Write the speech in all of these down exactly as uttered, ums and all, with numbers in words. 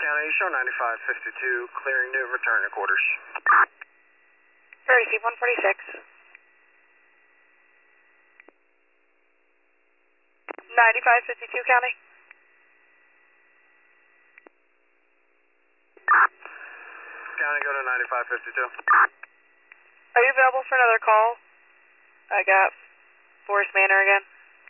County, show ninety-five fifty-two, clearing new, return to quarters. Receive one forty-six. ninety-five fifty-two, County. County, go to ninety-five fifty-two. Are you available for another call? I got Forest Manor again.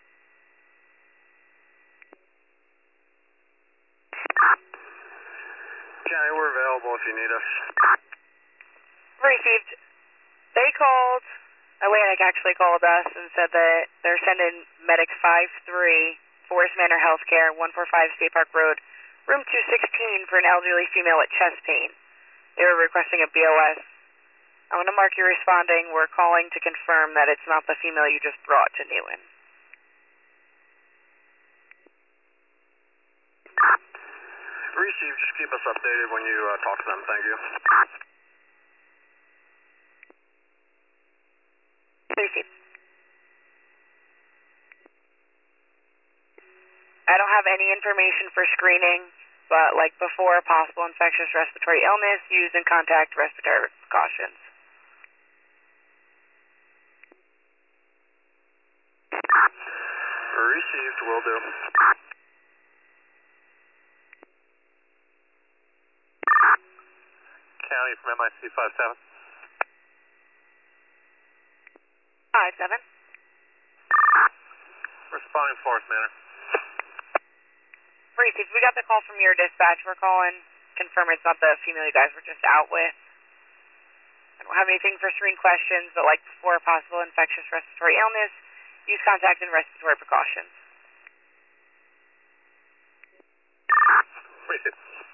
County, we're available if you need us. Received. They called, Atlantic actually called us and said that they're sending Medic five three, Forest Manor Healthcare, one forty-five State Park Road, room two sixteen for an elderly female with chest pain. They were requesting a B O S. I'm going to mark you responding. We're calling to confirm that it's not the female you just brought to Newen. Receive, just keep us updated when you uh, talk to them. Thank you. Receive. I don't have any information for screening, but like before, possible infectious respiratory illness, use and contact respiratory precautions. Received, will do. County from M I C five seven. five seven. Responding Forest Manor. Received. We got the call from your dispatch. We're calling, confirm it's not the female you guys were just out with. I don't have anything for screen questions, but like before, possible infectious respiratory illness, use contact and respiratory precautions. Received.